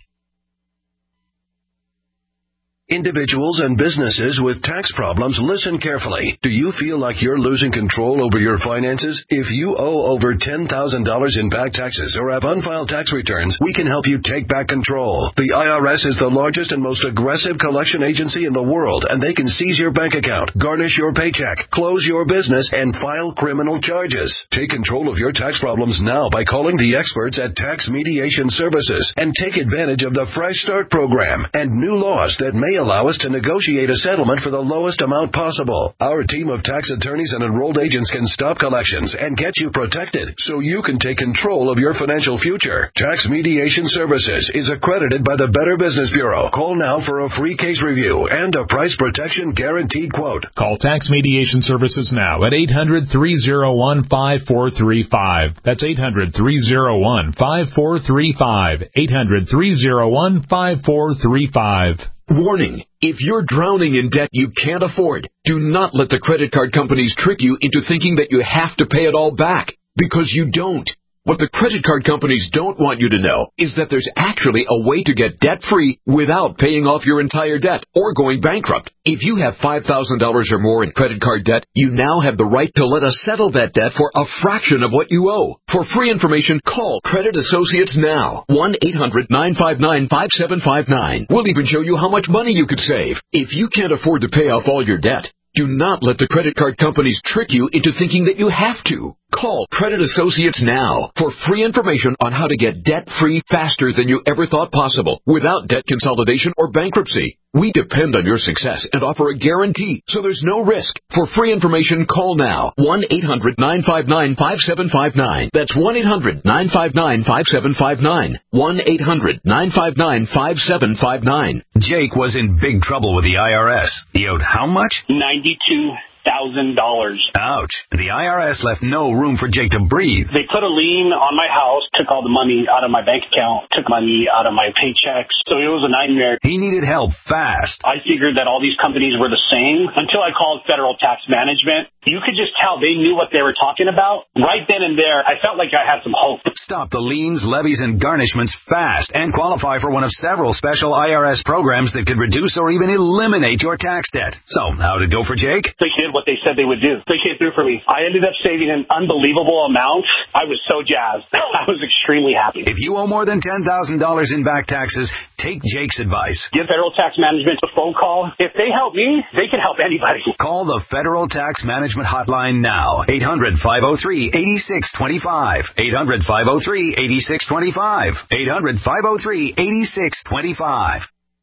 Individuals and businesses with tax problems, listen carefully. Do you feel like you're losing control over your finances? If you owe over ten thousand dollars in back taxes or have unfiled tax returns, we can help you take back control. The I R S is the largest and most aggressive collection agency in the world, and they can seize your bank account, garnish your paycheck, close your business, and file criminal charges. Take control of your tax problems now by calling the experts at Tax Mediation Services and take advantage of the Fresh Start program and new laws that may allow us to negotiate a settlement for the lowest amount possible. Our team of tax attorneys and enrolled agents can stop collections and get you protected so you can take control of your financial future. Tax Mediation Services is accredited by the Better Business Bureau. Call now for a free case review and a price protection guaranteed quote. Call Tax Mediation Services now at eight hundred, three oh one, five four three five. That's eight hundred, three oh one, five four three five. eight hundred, three oh one, five four three five. Warning, if you're drowning in debt you can't afford, do not let the credit card companies trick you into thinking that you have to pay it all back, because you don't. What the credit card companies don't want you to know is that there's actually a way to get debt-free without paying off your entire debt or going bankrupt. If you have five thousand dollars or more in credit card debt, you now have the right to let us settle that debt for a fraction of what you owe. For free information, call Credit Associates now. one eight hundred, nine five nine, five seven five nine. We'll even show you how much money you could save. If you can't afford to pay off all your debt, do not let the credit card companies trick you into thinking that you have to. Call Credit Associates now for free information on how to get debt-free faster than you ever thought possible without debt consolidation or bankruptcy. We depend on your success and offer a guarantee, so there's no risk. For free information, call now. one eight hundred, nine five nine, five seven five nine. That's one eight hundred, nine five nine, five seven five nine. one eight hundred, nine five nine, five seven five nine. Jake was in big trouble with the I R S. He owed how much? ninety-two thousand dollars. Ouch. The I R S left no room for Jake to breathe. They put a lien on my house, took all the money out of my bank account, took money out of my paychecks. So it was a nightmare. He needed help fast. I figured that all these companies were the same until I called Federal Tax Management. You could just tell they knew what they were talking about. Right then and there, I felt like I had some hope. Stop the liens, levies, and garnishments fast and qualify for one of several special I R S programs that could reduce or even eliminate your tax debt. So, how'd it go for Jake? They did what they said they would do. They came through for me. I ended up saving an unbelievable amount. I was so jazzed. I was extremely happy. If you owe more than ten thousand dollars in back taxes, take Jake's advice. Give Federal Tax Management a phone call. If they help me, they can help anybody. Call the Federal Tax Management Hotline now. eight hundred, five oh three, eight six two five. eight hundred, five oh three, eight six two five. eight hundred, five oh three, eight six two five.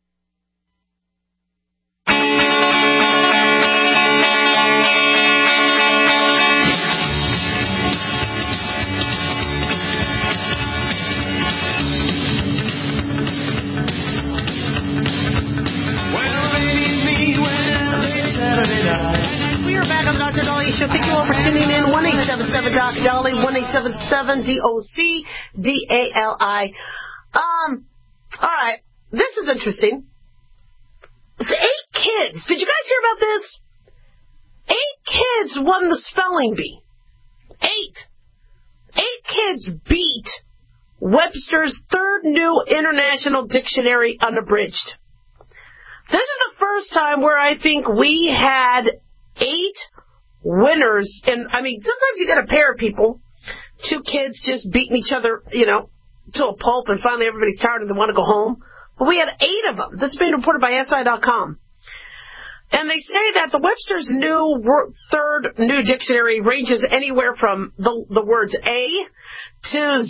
We are back on the Doctor Dolly Show. Thank you all for tuning in. one eight seven seven, D O C, Dolly, one eight seven seven, D O C, D A L I. Um, all right. This is interesting. It's eight kids. Did you guys hear about this? Eight kids won the spelling bee. Eight. Eight kids beat Webster's third new International Dictionary unabridged. This is the first time where I think we had eight winners. And, I mean, sometimes you get a pair of people, two kids just beating each other, you know, to a pulp, and finally everybody's tired and they want to go home. But we had eight of them. This is being reported by S I dot com. And they say that the Webster's new wor- third new dictionary ranges anywhere from the, the words a to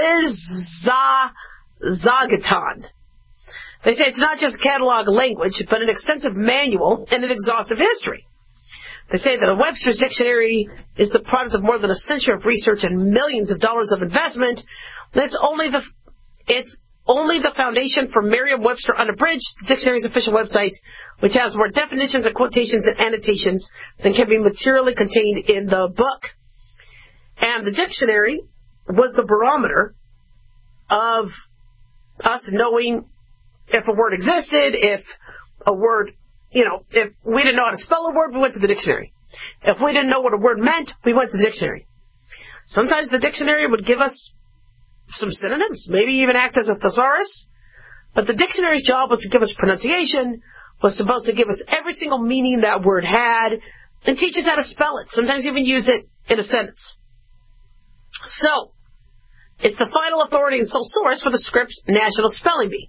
zizagaton. They say it's not just a catalog language, but an extensive manual and an exhaustive history. They say that a Webster's dictionary is the product of more than a century of research and millions of dollars of investment. That's only the it's only the foundation for Merriam-Webster Unabridged, the dictionary's official website, which has more definitions and quotations and annotations than can be materially contained in the book. And the dictionary was the barometer of us knowing if a word existed, if a word, you know, if we didn't know how to spell a word, we went to the dictionary. If we didn't know what a word meant, we went to the dictionary. Sometimes the dictionary would give us some synonyms, maybe even act as a thesaurus. But the dictionary's job was to give us pronunciation, was supposed to give us every single meaning that word had, and teach us how to spell it, sometimes even use it in a sentence. So, it's the final authority and sole source for the Scripps National Spelling Bee.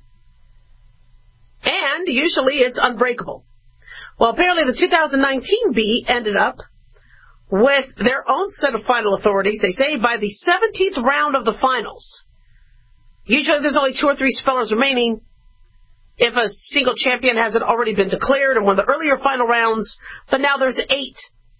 And usually it's unbreakable. Well, apparently the two thousand nineteen bee ended up with their own set of final authorities, they say, by the seventeenth round of the finals. Usually there's only two or three spellers remaining if a single champion hasn't already been declared in one of the earlier final rounds, but now there's eight.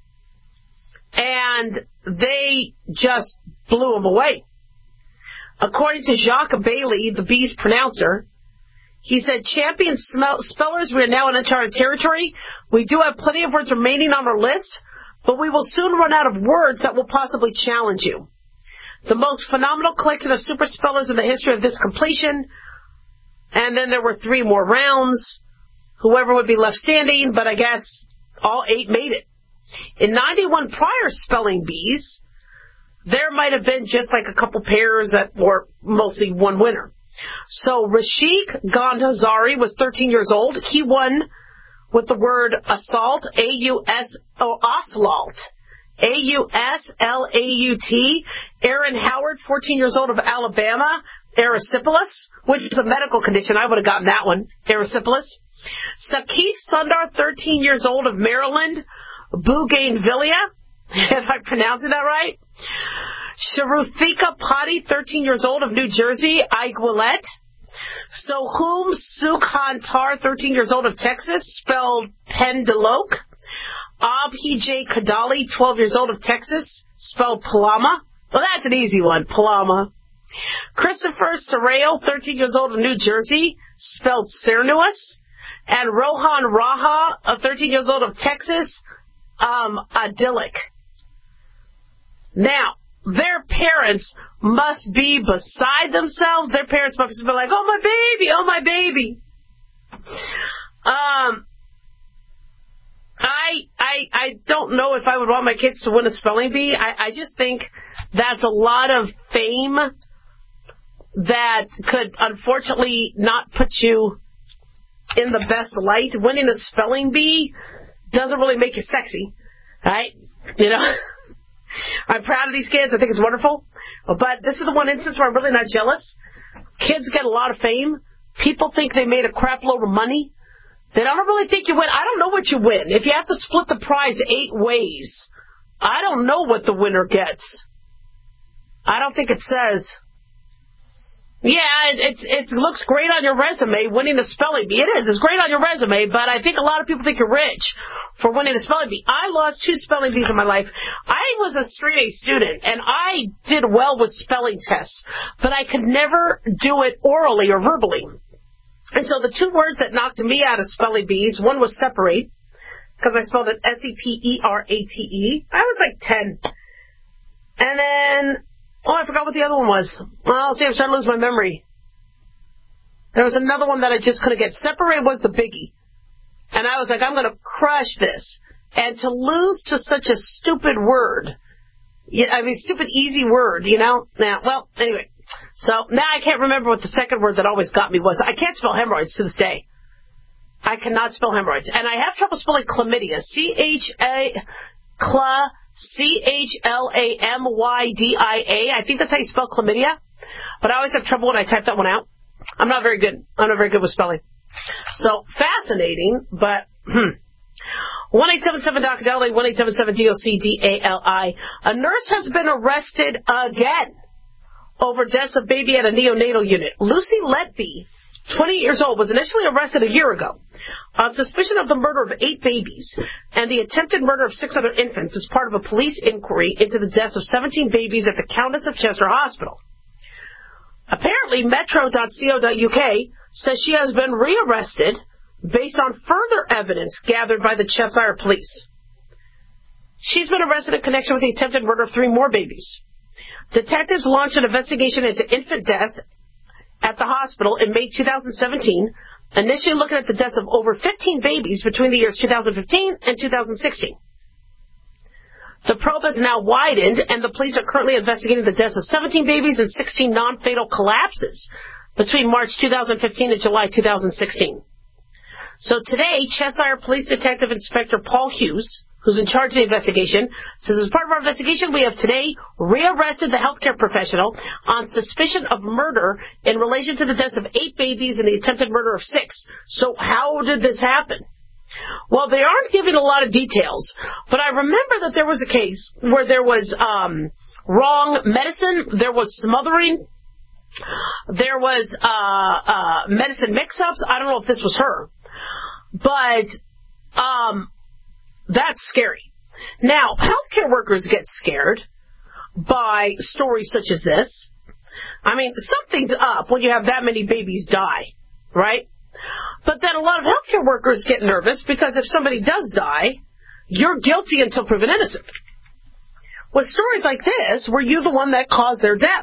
And they just blew them away. According to Jacques Bailey, the bee's pronouncer, he said, champion spellers, we are now in uncharted territory. We do have plenty of words remaining on our list, but we will soon run out of words that will possibly challenge you. The most phenomenal collection of super spellers in the history of this completion. And then there were three more rounds. Whoever would be left standing, but I guess all eight made it. In ninety-one prior spelling bees, there might have been just like a couple pairs that were mostly one winner. So Rashik Gandhazari was thirteen years old. He won with the word assault, A U S, oh, oslaut, A U S L A U T. Aaron Howard, fourteen years old of Alabama, erysipelas, which is a medical condition. I would have gotten that one, erysipelas. Sakit Sundar, thirteen years old of Maryland, Bougainvillea, if I'm pronouncing that right. Sharuthika Patti, thirteen years old of New Jersey, Iguilette. Sohum Sukhantar, thirteen years old of Texas, spelled Pendelok. Abhijay Kadali, twelve years old of Texas, spelled Palama. Well, that's an easy one, Palama. Christopher Serrao, thirteen years old of New Jersey, spelled Cernuous. And Rohan Raha, of thirteen years old of Texas, um, idyllic. Now, their parents must be beside themselves. Their parents must be like, oh, my baby, oh, my baby. Um, I, I, I don't know if I would want my kids to win a spelling bee. I, I just think that's a lot of fame that could unfortunately not put you in the best light. Winning a spelling bee doesn't really make you sexy, right? You know? I'm proud of these kids. I think it's wonderful. But this is the one instance where I'm really not jealous. Kids get a lot of fame. People think they made a crap load of money. They don't really think you win. I don't know what you win. If you have to split the prize eight ways, I don't know what the winner gets. I don't think it says. Yeah, it, it's, it looks great on your resume, winning a spelling bee. It is. It's great on your resume, but I think a lot of people think you're rich for winning a spelling bee. I lost two spelling bees in my life. I was a straight A student, and I did well with spelling tests, but I could never do it orally or verbally. And so the two words that knocked me out of spelling bees, one was separate, because I spelled it S E P E R A T E. I was like ten. And then... Oh, I forgot what the other one was. Well, see, I'm starting to lose my memory. There was another one that I just couldn't get. Separate was the biggie. And I was like, I'm going to crush this. And to lose to such a stupid word, I mean, stupid, easy word, you know? Now, well, anyway. So now I can't remember what the second word that always got me was. I can't spell hemorrhoids to this day. I cannot spell hemorrhoids. And I have trouble spelling chlamydia. C H A, cla. C H L A M Y D I A. I think that's how you spell chlamydia. But I always have trouble when I type that one out. I'm not very good. I'm not very good with spelling. So, fascinating, but one eight seven seven D O C D A L I, one eight seven seven D O C D A L I. A nurse has been arrested again over deaths of baby at a neonatal unit. Lucy Letby, twenty years old, was initially arrested a year ago on suspicion of the murder of eight babies and the attempted murder of six other infants as part of a police inquiry into the deaths of seventeen babies at the Countess of Chester Hospital. Apparently, metro dot co dot U K says she has been rearrested based on further evidence gathered by the Cheshire police. She's been arrested in connection with the attempted murder of three more babies. Detectives launched an investigation into infant deaths at the hospital in May twenty seventeen, initially looking at the deaths of over fifteen babies between the years two thousand fifteen and two thousand sixteen. The probe has now widened, and the police are currently investigating the deaths of seventeen babies and sixteen non-fatal collapses between March two thousand fifteen and July two thousand sixteen. So today, Cheshire Police Detective Inspector Paul Hughes, who's in charge of the investigation, says as part of our investigation, we have today rearrested the healthcare professional on suspicion of murder in relation to the deaths of eight babies and the attempted murder of six. So how did this happen? Well, they aren't giving a lot of details, but I remember that there was a case where there was um, wrong medicine, there was smothering, there was uh, uh, medicine mix-ups. I don't know if this was her, but um, that's scary. Now, healthcare workers get scared by stories such as this. I mean, something's up when you have that many babies die, right? But then a lot of healthcare workers get nervous because if somebody does die, you're guilty until proven innocent. With stories like this, were you the one that caused their death?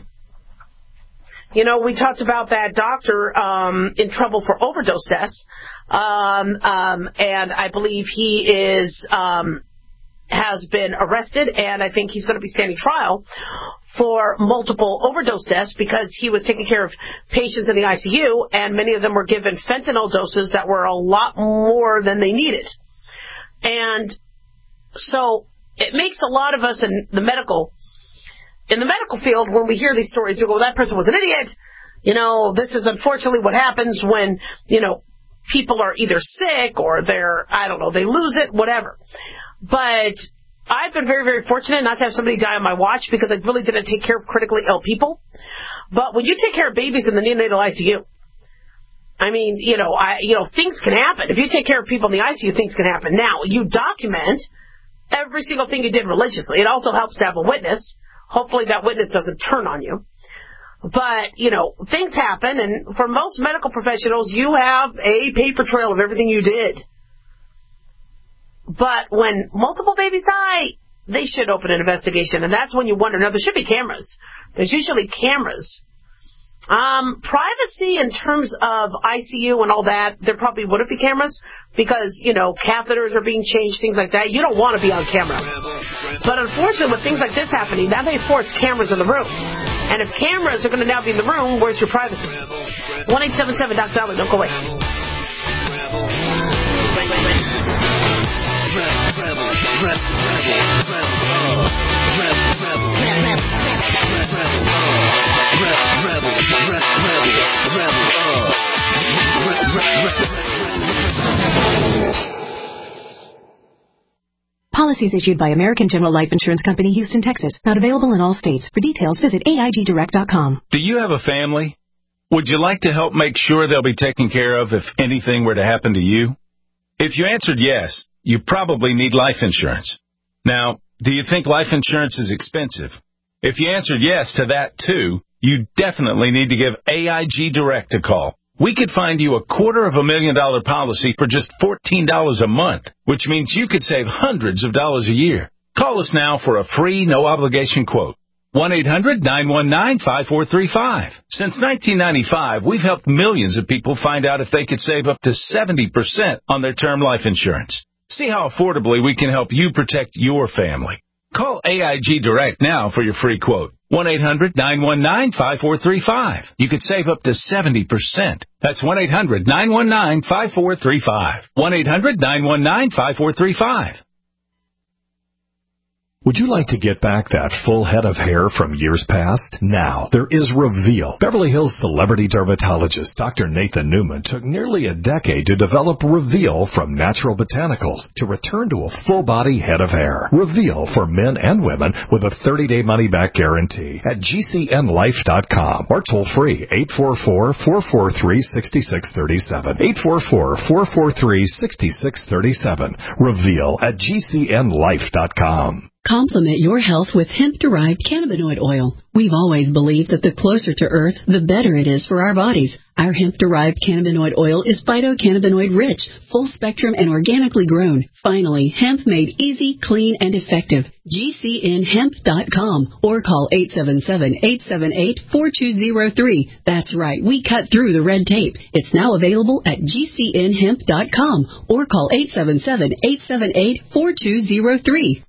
You know, we talked about that doctor um, in trouble for overdose deaths, um, um, and I believe he is um, has been arrested, and I think he's going to be standing trial for multiple overdose deaths because he was taking care of patients in the I C U, and many of them were given fentanyl doses that were a lot more than they needed. And so it makes a lot of us in the medical in the medical field, when we hear these stories, we go, well, that person was an idiot. You know, this is unfortunately what happens when, you know, people are either sick or they're, I don't know, they lose it, whatever. But I've been very, very fortunate not to have somebody die on my watch because I really didn't take care of critically ill people. But when you take care of babies in the neonatal I C U, I mean, you know, I, you know, things can happen. If you take care of people in the I C U, things can happen. Now, you document every single thing you did religiously. It also helps to have a witness. Hopefully that witness doesn't turn on you. But, you know, things happen, and for most medical professionals, you have a paper trail of everything you did. But when multiple babies die, they should open an investigation, and that's when you wonder. Now, there should be cameras. There's usually cameras. Um, privacy in terms of I C U and all that, there probably wouldn't be cameras because, you know, catheters are being changed, things like that. You don't want to be on camera. But unfortunately, with things like this happening, that may force cameras in the room. And if cameras are going to now be in the room, where's your privacy? one eight seven seven Doc Dollar, don't go away. Policies issued by American General Life Insurance Company, Houston, Texas. Not available in all states. For details, visit A I G direct dot com. Do you have a family? Would you like to help make sure they'll be taken care of if anything were to happen to you? If you answered yes, you probably need life insurance. Now, do you think life insurance is expensive? If you answered yes to that too, you definitely need to give A I G Direct a call. We could find you a quarter of a million dollar policy for just fourteen dollars a month, which means you could save hundreds of dollars a year. Call us now for a free, no-obligation quote. one eight hundred nine one nine five four three five. Since nineteen ninety-five, we've helped millions of people find out if they could save up to seventy percent on their term life insurance. See how affordably we can help you protect your family. Call A I G Direct now for your free quote. one eight hundred nine one nine five four three five. You could save up to seventy percent. That's one eight hundred nine one nine five four three five. one eight hundred nine one nine five four three five. Would you like to get back that full head of hair from years past? Now, there is Reveal. Beverly Hills celebrity dermatologist Doctor Nathan Newman took nearly a decade to develop Reveal from natural botanicals to return to a full-body head of hair. Reveal for men and women with a thirty-day money-back guarantee at G C N life dot com or toll-free eight four four, four four three, six six three seven. eight four four, four four three, six six three seven. Reveal at G C N life dot com. Complement your health with hemp-derived cannabinoid oil. We've always believed that the closer to Earth, the better it is for our bodies. Our hemp-derived cannabinoid oil is phytocannabinoid rich, full spectrum, and organically grown. Finally, hemp made easy, clean, and effective. G C N hemp dot com or call eight seven seven, eight seven eight, four two zero three. That's right, we cut through the red tape. It's now available at G C N hemp dot com or call eight seven seven, eight seven eight, four two zero three.